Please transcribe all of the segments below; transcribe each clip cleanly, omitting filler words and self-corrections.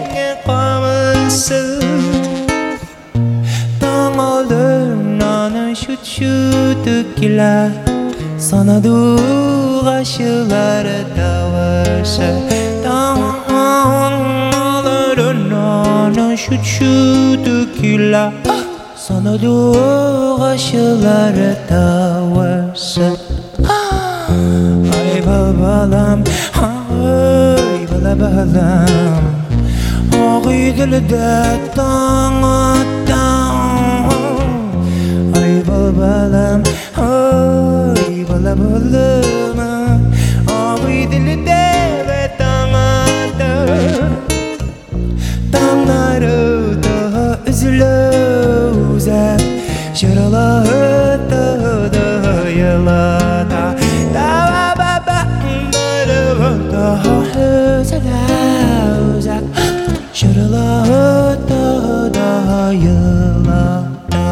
Kalmışsın Dağlarına şuçuduklar Sana duaşıları tavaşı Dağlarına şuçuduklar Sana duaşıları tavaşı Ay babalam Ay balabalam Ağıy dilde dağıttan Ay babalam Ay balabalam Ağıy dilde ve dağıttan Dağları daha üzülüzem Şaraları daha yılada Daha babaları daha üzülüzem Şaraları daha yılada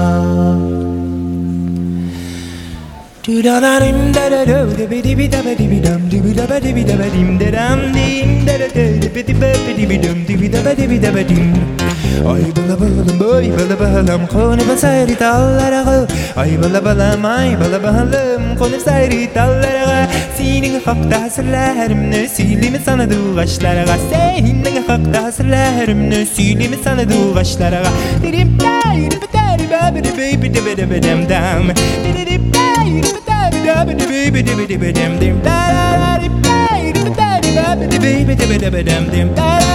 Dudanarim dadado dibidibidabadibidam dibidabadibidabadim dadam dim dadadadibidibabadibidam dibidabadibidabadim Ay balabalam boy balabalam konib sayri tallara Ay balabalam konib sayri tallara Senin hakta hasırlarımını söylemi sana duaşlara Senin hakta hasırlarımını söylemi sana duaşlara Dirim dayı dibidari babidi baby dibidabadam dam Dirim dayı baby dibidabadam dim da da da baby dibidabadam dim da